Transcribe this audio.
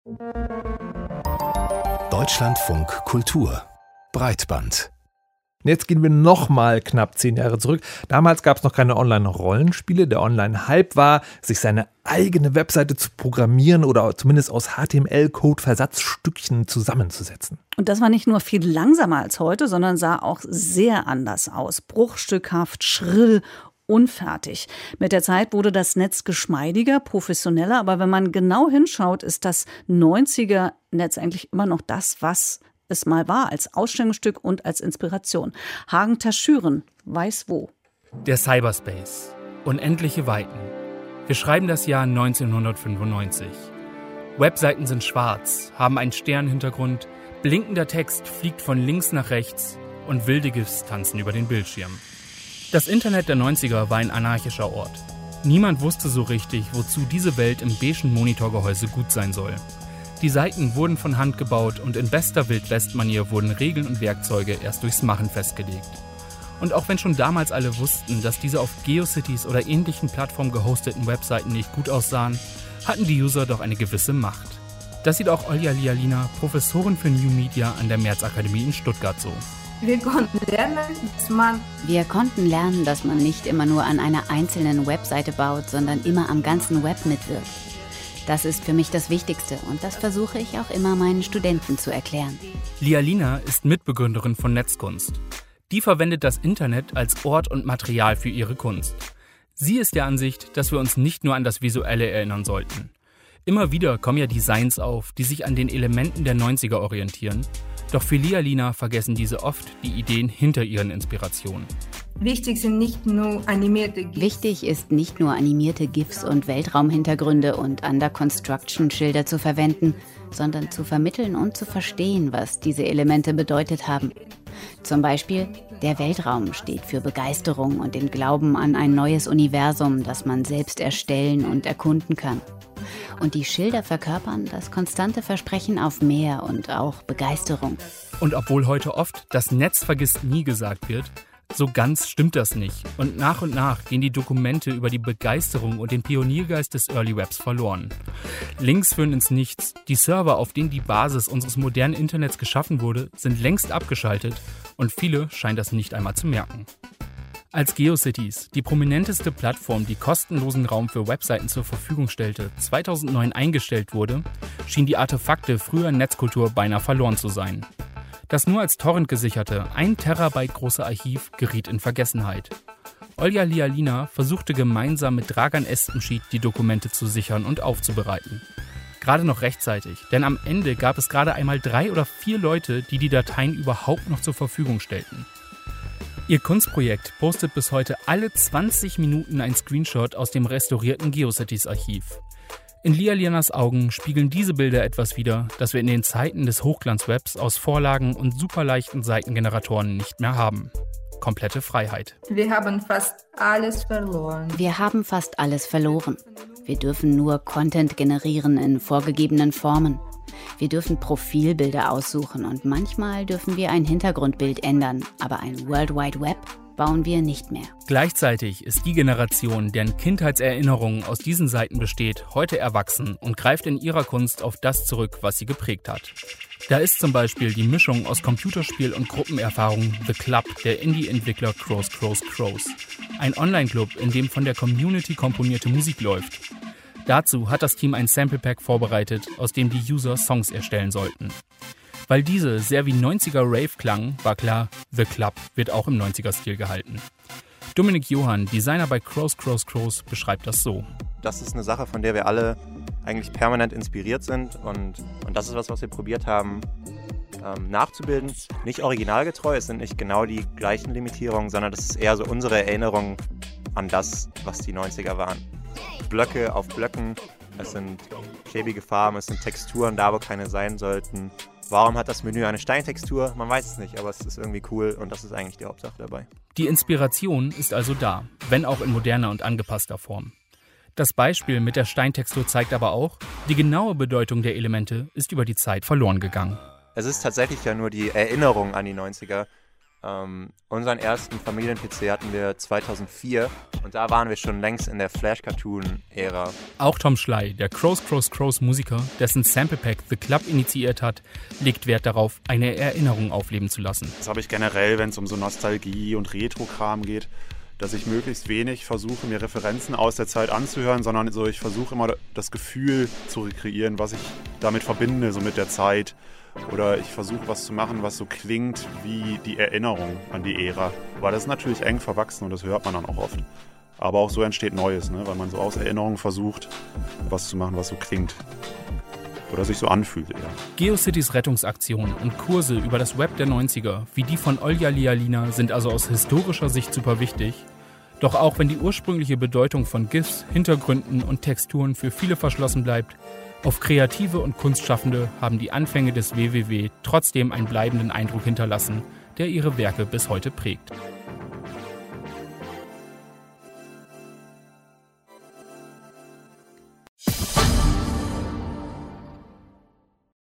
Deutschlandfunk Kultur Breitband. Jetzt gehen wir nochmal knapp 10 Jahre zurück. Damals gab es noch keine Online-Rollenspiele. Der Online-Hype war, sich seine eigene Webseite zu programmieren oder zumindest aus HTML-Code-Versatzstückchen zusammenzusetzen. Und das war nicht nur viel langsamer als heute, sondern sah auch sehr anders aus. Bruchstückhaft, schrill, unfertig. Mit der Zeit wurde das Netz geschmeidiger, professioneller. Aber wenn man genau hinschaut, ist das 90er-Netz eigentlich immer noch das, was es mal war, als Ausstellungsstück und als Inspiration. Hagen Taschüren weiß wo. Der Cyberspace. Unendliche Weiten. Wir schreiben das Jahr 1995. Webseiten sind schwarz, haben einen Sternhintergrund, blinkender Text fliegt von links nach rechts und wilde GIFs tanzen über den Bildschirm. Das Internet der 90er war ein anarchischer Ort. Niemand wusste so richtig, wozu diese Welt im beigen Monitorgehäuse gut sein soll. Die Seiten wurden von Hand gebaut und in bester Wild-West-Manier wurden Regeln und Werkzeuge erst durchs Machen festgelegt. Und auch wenn schon damals alle wussten, dass diese auf GeoCities oder ähnlichen Plattformen gehosteten Webseiten nicht gut aussahen, hatten die User doch eine gewisse Macht. Das sieht auch Olja Lialina, Professorin für New Media an der März-Akademie in Stuttgart so. Wir konnten lernen, dass man nicht immer nur an einer einzelnen Webseite baut, sondern immer am ganzen Web mitwirkt. Das ist für mich das Wichtigste und das versuche ich auch immer meinen Studenten zu erklären. Lialina ist Mitbegründerin von Netzkunst. Die verwendet das Internet als Ort und Material für ihre Kunst. Sie ist der Ansicht, dass wir uns nicht nur an das Visuelle erinnern sollten. Immer wieder kommen ja Designs auf, die sich an den Elementen der 90er orientieren. Doch für Lialina vergessen diese oft die Ideen hinter ihren Inspirationen. Wichtig ist nicht nur animierte GIFs und Weltraumhintergründe und Under-Construction-Schilder zu verwenden, sondern zu vermitteln und zu verstehen, was diese Elemente bedeutet haben. Zum Beispiel, der Weltraum steht für Begeisterung und den Glauben an ein neues Universum, das man selbst erstellen und erkunden kann. Und die Schilder verkörpern das konstante Versprechen auf mehr und auch Begeisterung. Und obwohl heute oft das Netz vergisst nie gesagt wird, so ganz stimmt das nicht. Und nach gehen die Dokumente über die Begeisterung und den Pioniergeist des Early Webs verloren. Links führen ins Nichts. Die Server, auf denen die Basis unseres modernen Internets geschaffen wurde, sind längst abgeschaltet und viele scheinen das nicht einmal zu merken. Als GeoCities, die prominenteste Plattform, die kostenlosen Raum für Webseiten zur Verfügung stellte, 2009 eingestellt wurde, schien die Artefakte früher Netzkultur beinahe verloren zu sein. Das nur als Torrent gesicherte, 1 Terabyte große Archiv geriet in Vergessenheit. Olja Lialina versuchte gemeinsam mit Dragan Estemschied die Dokumente zu sichern und aufzubereiten. Gerade noch rechtzeitig, denn am Ende gab es gerade einmal 3 oder 4 Leute, die die Dateien überhaupt noch zur Verfügung stellten. Ihr Kunstprojekt postet bis heute alle 20 Minuten ein Screenshot aus dem restaurierten GeoCities-Archiv. In Lialinas Augen spiegeln diese Bilder etwas wider, das wir in den Zeiten des Hochglanzwebs aus Vorlagen und superleichten Seitengeneratoren nicht mehr haben. Komplette Freiheit. Wir haben fast alles verloren. Wir dürfen nur Content generieren in vorgegebenen Formen. Wir dürfen Profilbilder aussuchen und manchmal dürfen wir ein Hintergrundbild ändern, aber ein World Wide Web bauen wir nicht mehr. Gleichzeitig ist die Generation, deren Kindheitserinnerung aus diesen Seiten besteht, heute erwachsen und greift in ihrer Kunst auf das zurück, was sie geprägt hat. Da ist zum Beispiel die Mischung aus Computerspiel und Gruppenerfahrung The Club der Indie-Entwickler Crows. Ein Online-Club, in dem von der Community komponierte Musik läuft. Dazu hat das Team ein Sample-Pack vorbereitet, aus dem die User Songs erstellen sollten. Weil diese sehr wie 90er-Rave klangen, war klar, The Club wird auch im 90er-Stil gehalten. Dominik Johann, Designer bei Crows, beschreibt das so. Das ist eine Sache, von der wir alle eigentlich permanent inspiriert sind und das ist was wir probiert haben nachzubilden. Nicht originalgetreu, es sind nicht genau die gleichen Limitierungen, sondern das ist eher so unsere Erinnerung an das, was die 90er waren. Blöcke auf Blöcken, es sind klebige Farben, es sind Texturen da, wo keine sein sollten. Warum hat das Menü eine Steintextur? Man weiß es nicht, aber es ist irgendwie cool und das ist eigentlich die Hauptsache dabei. Die Inspiration ist also da, wenn auch in moderner und angepasster Form. Das Beispiel mit der Steintextur zeigt aber auch, die genaue Bedeutung der Elemente ist über die Zeit verloren gegangen. Es ist tatsächlich ja nur die Erinnerung an die 90er, Unseren ersten Familien-PC hatten wir 2004 und da waren wir schon längst in der Flash-Cartoon-Ära. Auch Tom Schley, der Crows-Musiker, dessen Sample-Pack The Club initiiert hat, legt Wert darauf, eine Erinnerung aufleben zu lassen. Das habe ich generell, wenn es um so Nostalgie und Retro-Kram geht, dass ich möglichst wenig versuche, mir Referenzen aus der Zeit anzuhören, sondern so, ich versuche immer das Gefühl zu rekreieren, was ich damit verbinde, so mit der Zeit. Oder ich versuche was zu machen, was so klingt wie die Erinnerung an die Ära. Aber das ist natürlich eng verwachsen und das hört man dann auch oft. Aber auch so entsteht Neues, ne? Weil man so aus Erinnerung versucht, was zu machen, was so klingt. Oder sich so anfühlt eher. GeoCities Rettungsaktionen und Kurse über das Web der 90er, wie die von Olja Lialina, sind also aus historischer Sicht super wichtig. Doch auch wenn die ursprüngliche Bedeutung von GIFs, Hintergründen und Texturen für viele verschlossen bleibt, auf Kreative und Kunstschaffende haben die Anfänge des WWW trotzdem einen bleibenden Eindruck hinterlassen, der ihre Werke bis heute prägt.